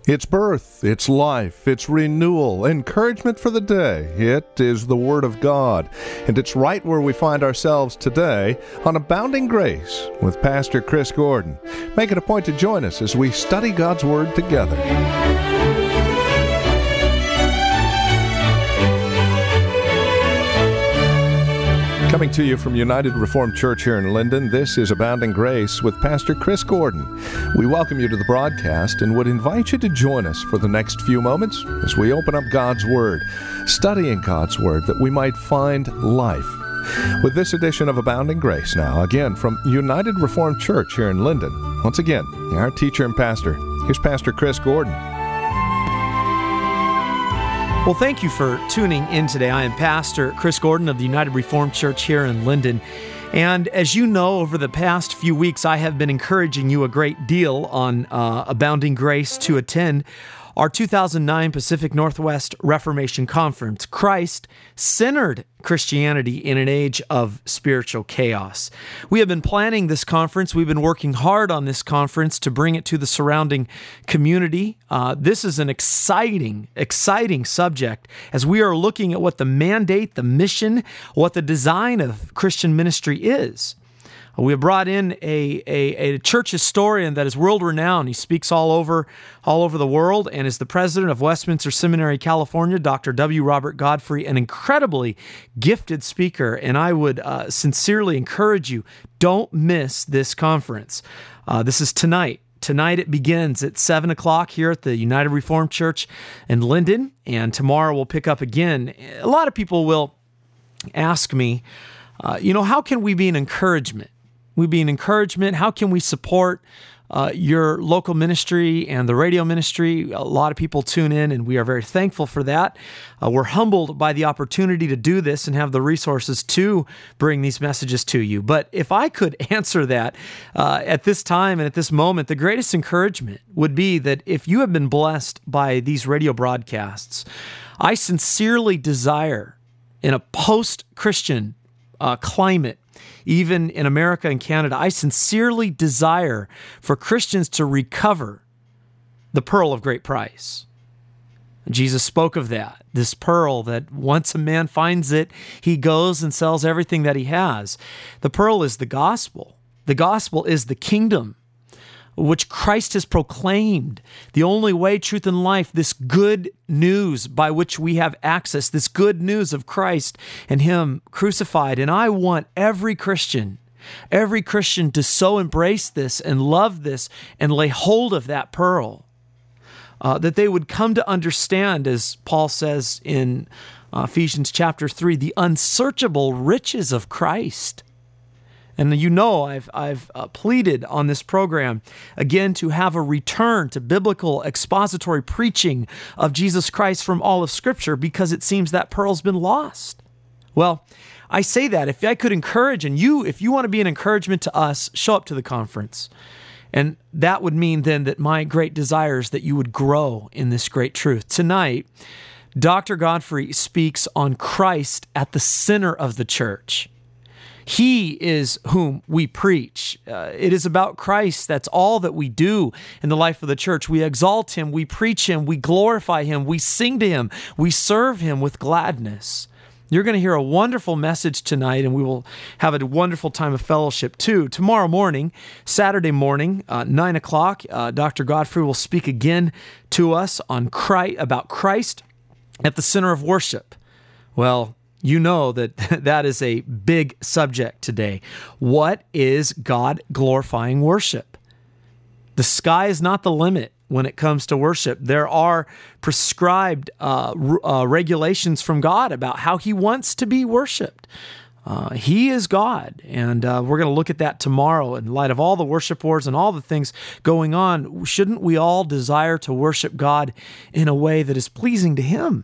It's birth, it's life, it's renewal, encouragement for the day. It is the Word of God, and it's right where we find ourselves today on Abounding Grace with Pastor Chris Gordon. Make it a point to join us as we study God's Word together. Coming to you from United Reformed Church here in Linden, this is Abounding Grace with Pastor Chris Gordon. We welcome you to the broadcast and would invite you to join us for the next few moments as we open up God's Word, studying God's Word that we might find life. With this edition of Abounding Grace now, again from United Reformed Church here in Linden, once again, our teacher and pastor, here's Pastor Chris Gordon. Well, thank you for tuning in today. I am Pastor Chris Gordon of the United Reformed Church here in Linden. And as you know, over the past few weeks, I have been encouraging you a great deal on Abounding Grace to attend our 2009 Pacific Northwest Reformation Conference, Christ-Centered Christianity in an Age of Spiritual Chaos. We have been planning this conference. We've been working hard on this conference to bring it to the surrounding community. This is an exciting subject as we are looking at what the mandate, the mission, what the design of Christian ministry is. We have brought in a church historian that is world-renowned. He speaks all over the world and is the president of Westminster Seminary, California, Dr. W. Robert Godfrey, an incredibly gifted speaker. And I would sincerely encourage you, don't miss this conference. This is tonight. Tonight it begins at 7 o'clock here at the United Reformed Church in Linden, and tomorrow we'll pick up again. A lot of people will ask me, how can we be an encouragement? How can we support your local ministry and the radio ministry? A lot of people tune in, and we are very thankful for that. We're humbled by the opportunity to do this and have the resources to bring these messages to you. But if I could answer that at this time and at this moment, the greatest encouragement would be that if you have been blessed by these radio broadcasts, I sincerely desire in a post-Christian climate, even in America and Canada, I sincerely desire for Christians to recover the pearl of great price. Jesus spoke of that, this pearl that once a man finds it, he goes and sells everything that he has. The pearl is the gospel. The gospel is the kingdom which Christ has proclaimed, the only way, truth, and life, this good news by which we have access, this good news of Christ and Him crucified. And I want every Christian to so embrace this and love this and lay hold of that pearl, that they would come to understand, as Paul says in Ephesians chapter 3, the unsearchable riches of Christ. And I've pleaded on this program, again, to have a return to biblical expository preaching of Jesus Christ from all of Scripture, because it seems that pearl's been lost. Well, I say that if I could encourage, and if you want to be an encouragement to us, show up to the conference. And that would mean then that my great desire is that you would grow in this great truth. Tonight, Dr. Godfrey speaks on Christ at the center of the church. He is whom we preach. It is about Christ. That's all that we do in the life of the church. We exalt Him, we preach Him, we glorify Him, we sing to Him, we serve Him with gladness. You're going to hear a wonderful message tonight, and we will have a wonderful time of fellowship too. Tomorrow morning, Saturday morning, 9 o'clock, Dr. Godfrey will speak again to us on about Christ at the center of worship. Well, you know that is a big subject today. What is God-glorifying worship? The sky is not the limit when it comes to worship. There are prescribed regulations from God about how He wants to be worshiped. He is God, and we're going to look at that tomorrow in light of all the worship wars and all the things going on. Shouldn't we all desire to worship God in a way that is pleasing to Him?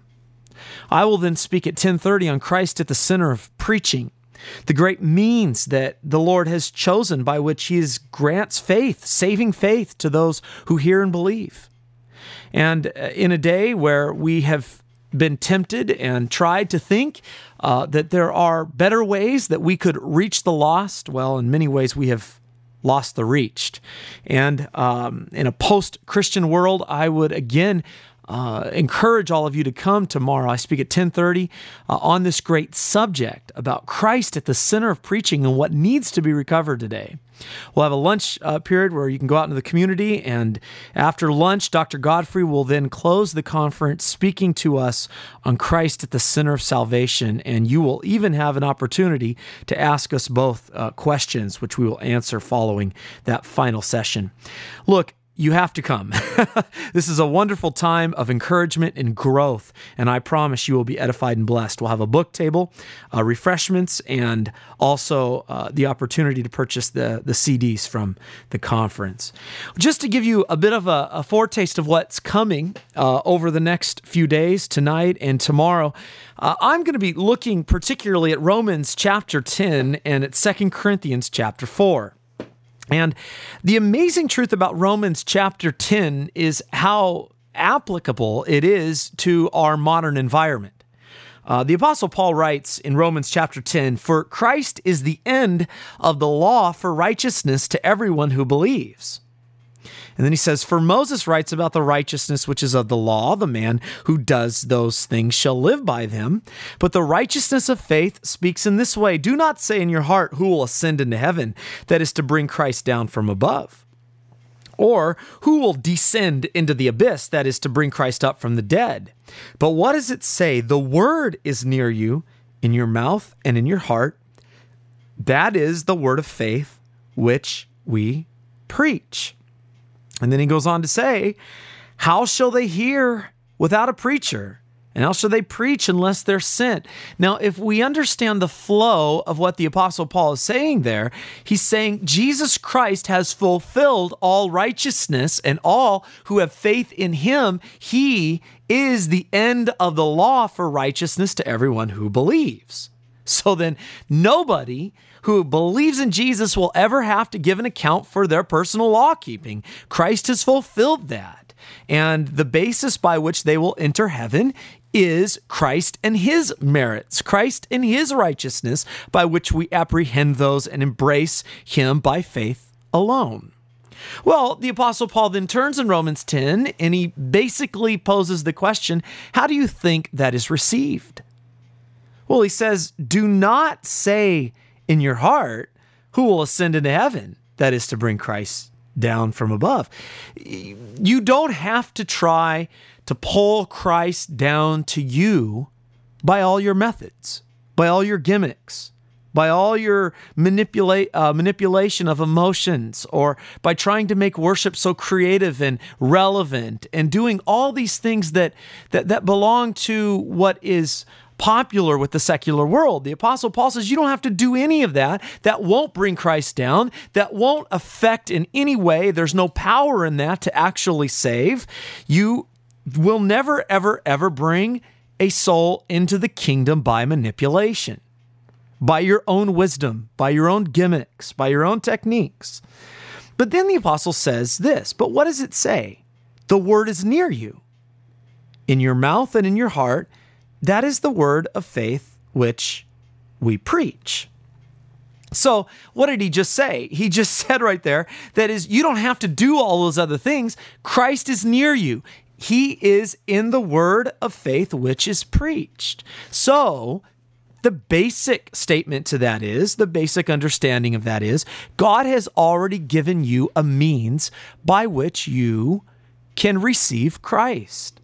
I will then speak at 10:30 on Christ at the center of preaching, the great means that the Lord has chosen by which He grants faith, saving faith to those who hear and believe. And in a day where we have been tempted and tried to think that there are better ways that we could reach the lost, well, in many ways we have lost the reached. And in a post-Christian world, I would again encourage all of you to come tomorrow. I speak at 10:30 on this great subject about Christ at the center of preaching and what needs to be recovered today. We'll have a lunch period where you can go out into the community, and after lunch, Dr. Godfrey will then close the conference speaking to us on Christ at the center of salvation, and you will even have an opportunity to ask us both questions, which we will answer following that final session. Look, you have to come. This is a wonderful time of encouragement and growth, and I promise you will be edified and blessed. We'll have a book table, refreshments, and also the opportunity to purchase the CDs from the conference. Just to give you a bit of a foretaste of what's coming over the next few days, tonight and tomorrow, I'm going to be looking particularly at Romans chapter 10 and at 2 Corinthians chapter 4. And the amazing truth about Romans chapter 10 is how applicable it is to our modern environment. The Apostle Paul writes in Romans chapter 10, "For Christ is the end of the law for righteousness to everyone who believes." And then he says, "For Moses writes about the righteousness which is of the law, the man who does those things shall live by them. But the righteousness of faith speaks in this way, do not say in your heart, who will ascend into heaven, that is to bring Christ down from above. Or who will descend into the abyss, that is to bring Christ up from the dead. But what does it say? The word is near you, in your mouth and in your heart. That is the word of faith which we preach." And then he goes on to say, "How shall they hear without a preacher? And how shall they preach unless they're sent?" Now, if we understand the flow of what the Apostle Paul is saying there, he's saying Jesus Christ has fulfilled all righteousness, and all who have faith in him, he is the end of the law for righteousness to everyone who believes. So then nobody who believes in Jesus will ever have to give an account for their personal law keeping. Christ has fulfilled that. And the basis by which they will enter heaven is Christ and his merits, Christ and his righteousness, by which we apprehend those and embrace him by faith alone. Well, the Apostle Paul then turns in Romans 10 and he basically poses the question, how do you think that is received? Well, he says, do not say in your heart, who will ascend into heaven? That is to bring Christ down from above. You don't have to try to pull Christ down to you by all your methods, by all your gimmicks, by all your manipulation of emotions, or by trying to make worship so creative and relevant and doing all these things that belong to what is popular with the secular world. The Apostle Paul says you don't have to do any of that. That won't bring Christ down. That won't affect in any way. There's no power in that to actually save. You will never, ever, ever bring a soul into the kingdom by manipulation, by your own wisdom, by your own gimmicks, by your own techniques. But then the apostle says this, but what does it say? The word is near you, in your mouth and in your heart. That is the word of faith which we preach. So what did he just say? He just said right there, that is, you don't have to do all those other things. Christ is near you. He is in the word of faith which is preached. So the basic statement to that is, the basic understanding of that is, God has already given you a means by which you can receive Christ.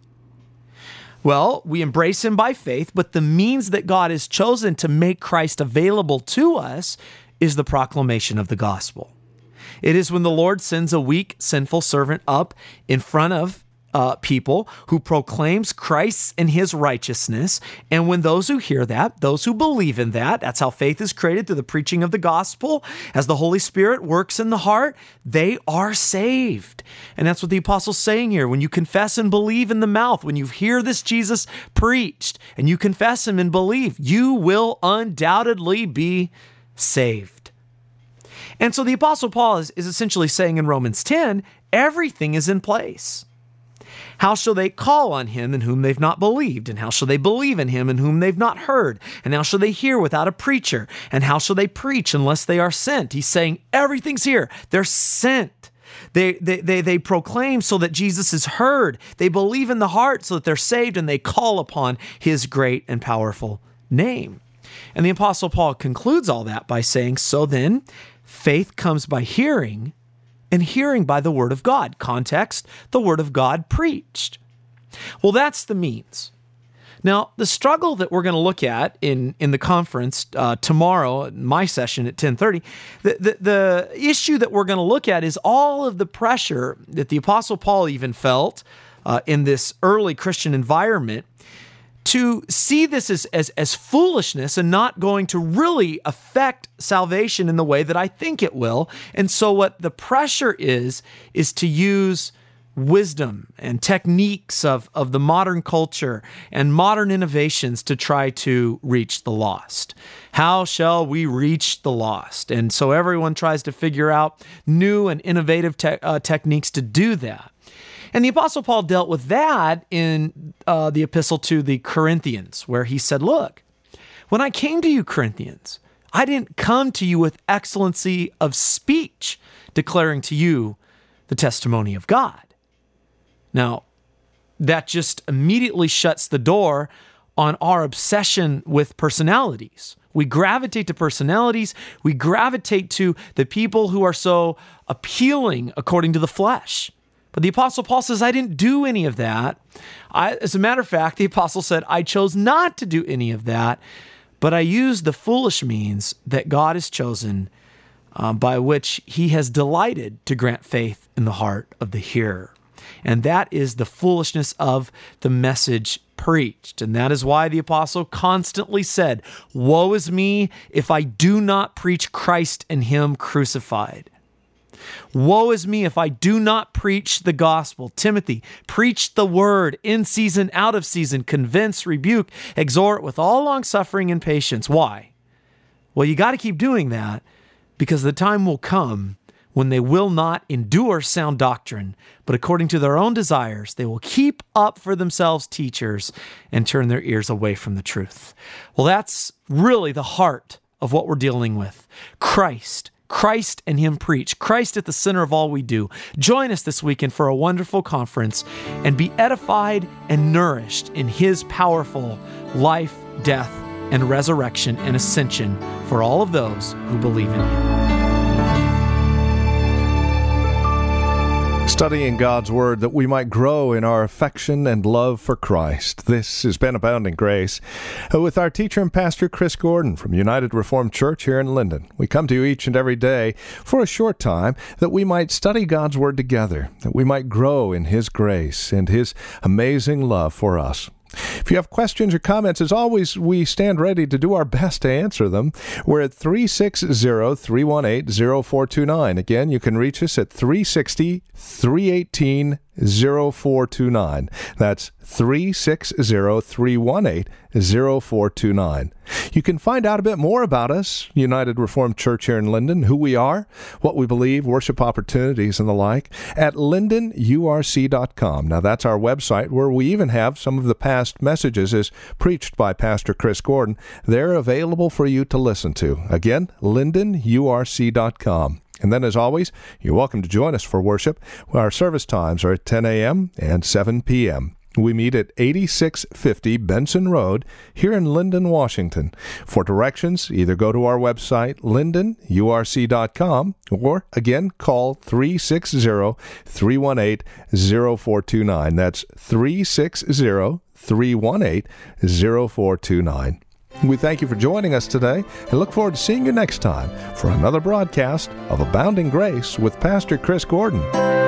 Well, we embrace him by faith, but the means that God has chosen to make Christ available to us is the proclamation of the gospel. It is when the Lord sends a weak, sinful servant up in front of people who proclaims Christ and his righteousness. And when those who hear that, those who believe in that, that's how faith is created through the preaching of the gospel. As the Holy Spirit works in the heart, they are saved. And that's what the apostle's saying here. When you confess and believe in the mouth, when you hear this Jesus preached and you confess him and believe, you will undoubtedly be saved. And so the apostle Paul is essentially saying in Romans 10, everything is in place. How shall they call on him in whom they've not believed? And how shall they believe in him in whom they've not heard? And how shall they hear without a preacher? And how shall they preach unless they are sent? He's saying everything's here. They're sent. They proclaim so that Jesus is heard. They believe in the heart so that they're saved, and they call upon his great and powerful name. And the Apostle Paul concludes all that by saying, so then, faith comes by hearing, and hearing by the word of God. Context, the word of God preached. Well, that's the means. Now, the struggle that we're going to look at in the conference tomorrow, my session at 10:30, the issue that we're going to look at is all of the pressure that the Apostle Paul even felt in this early Christian environment to see this as foolishness and not going to really affect salvation in the way that I think it will. And so what the pressure is to use wisdom and techniques of the modern culture and modern innovations to try to reach the lost. How shall we reach the lost? And so everyone tries to figure out new and innovative techniques to do that. And the Apostle Paul dealt with that in the epistle to the Corinthians, where he said, look, when I came to you, Corinthians, I didn't come to you with excellency of speech, declaring to you the testimony of God. Now, that just immediately shuts the door on our obsession with personalities. We gravitate to personalities. We gravitate to the people who are so appealing according to the flesh. But the Apostle Paul says, I didn't do any of that. As a matter of fact, the Apostle said, I chose not to do any of that, but I used the foolish means that God has chosen by which he has delighted to grant faith in the heart of the hearer. And that is the foolishness of the message preached. And that is why the apostle constantly said, woe is me if I do not preach Christ and him crucified. Woe is me if I do not preach the gospel. Timothy, preach the word in season, out of season, convince, rebuke, exhort with all long-suffering and patience. Why? Well, you got to keep doing that because the time will come when they will not endure sound doctrine, but according to their own desires, they will keep up for themselves teachers and turn their ears away from the truth. Well, that's really the heart of what we're dealing with. Christ and him preach. Christ at the center of all we do. Join us this weekend for a wonderful conference and be edified and nourished in his powerful life, death, and resurrection and ascension for all of those who believe in him. Studying God's Word that we might grow in our affection and love for Christ. This has been Abounding Grace with our teacher and pastor, Chris Gordon from United Reformed Church here in Linden. We come to you each and every day for a short time that we might study God's Word together, that we might grow in his grace and his amazing love for us. If you have questions or comments, as always, we stand ready to do our best to answer them. We're at 360-318-0429. Again, you can reach us at 360-318-0429. That's 360-318-0429. You can find out a bit more about us, United Reformed Church here in Linden, who we are, what we believe, worship opportunities, and the like, at lindenurc.com. Now, that's our website where we even have some of the past messages as preached by Pastor Chris Gordon. They're available for you to listen to. Again, lindenurc.com. And then, as always, you're welcome to join us for worship. Our service times are at 10 a.m. and 7 p.m. We meet at 8650 Benson Road here in Linden, Washington. For directions, either go to our website, lindenurc.com, or, again, call 360-318-0429. That's 360-318-0429. We thank you for joining us today and look forward to seeing you next time for another broadcast of Abounding Grace with Pastor Chris Gordon.